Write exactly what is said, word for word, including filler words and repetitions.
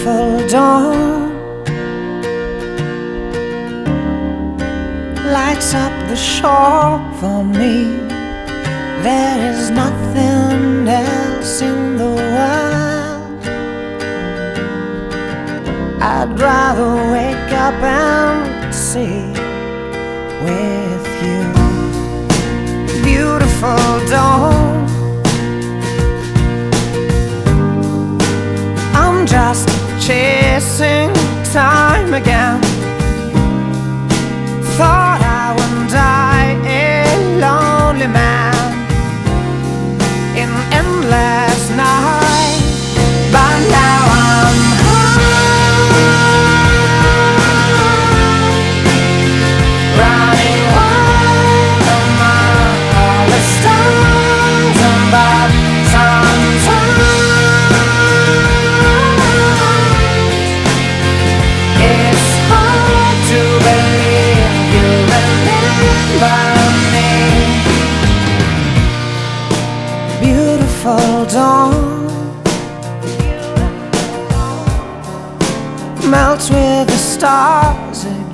beautiful dawn lights up the shore for me. There is nothing else in the world. I'd rather wake up and see with you. Beautiful dawn, I'm just chasing time again. Thought I would die a lonely man in endless night, but now I'm high, running wild among all the stars above. Sometimes it's hard to believe you remember me. Beautiful dawn melts with the stars again.